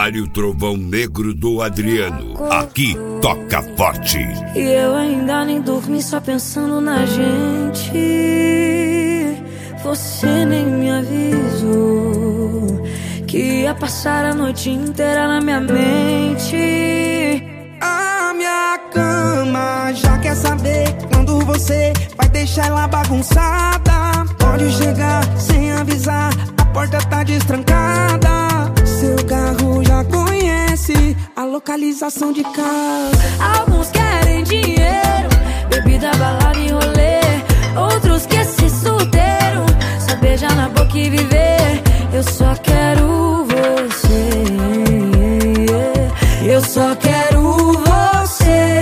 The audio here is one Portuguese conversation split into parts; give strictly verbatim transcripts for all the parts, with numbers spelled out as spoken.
Mário Trovão Negro do Adriano. Aqui toca forte. E eu ainda nem dormi só pensando na gente. Você nem me avisou que ia passar a noite inteira na minha mente. A minha cama já quer saber quando você vai deixar ela bagunçada. Pode chegar sem avisar, a porta tá destrancada. Seu carro já conhece a localização de casa. Alguns querem dinheiro, bebida, balada e rolê. Outros querem ser solteiro, só beijar na boca e viver. Eu só quero você, eu só quero você.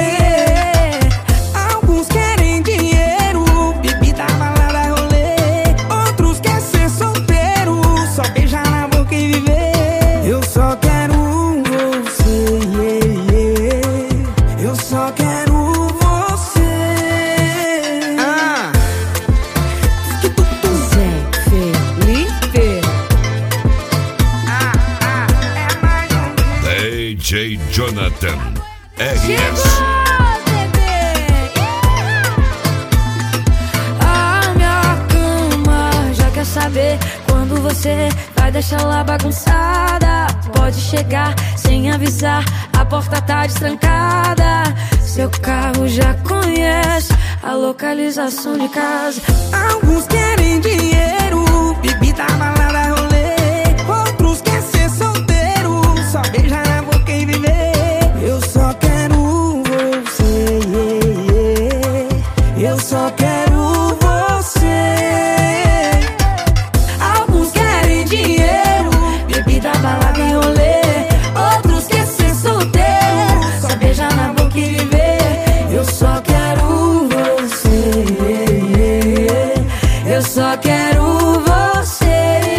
Alguns querem dinheiro, bebida, balada, rolê. Outros querem ser solteiro, só beijar na boca e viver. Eu só quero você, eu só quero você. Ah. Zé Felipe. Ah, ah, é mais um. D J Jonathan R S. A minha cama já quer saber quando você vai deixar lá bagunçada. Pode chegar sem avisar, a porta tá destrancada. Seu carro já conhece a localização de casa. Alguns querem dinheiro, bebida, balada, rolê. Outros querem ser solteiro, só beijar na boca e viver. Eu só quero você, eu só quero você. Alguns querem dinheiro, bebida, balada e rolê. Outros querem ser solteiro, só beijar na boca e viver. Eu só quero você, eu só quero você.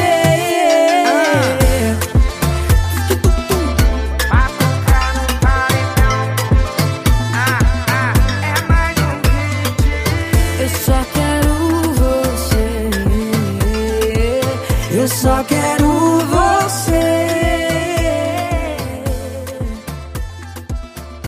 Pra tocar no paredão. Ah, ah, é mais um hit. Eu só quero você, eu só quero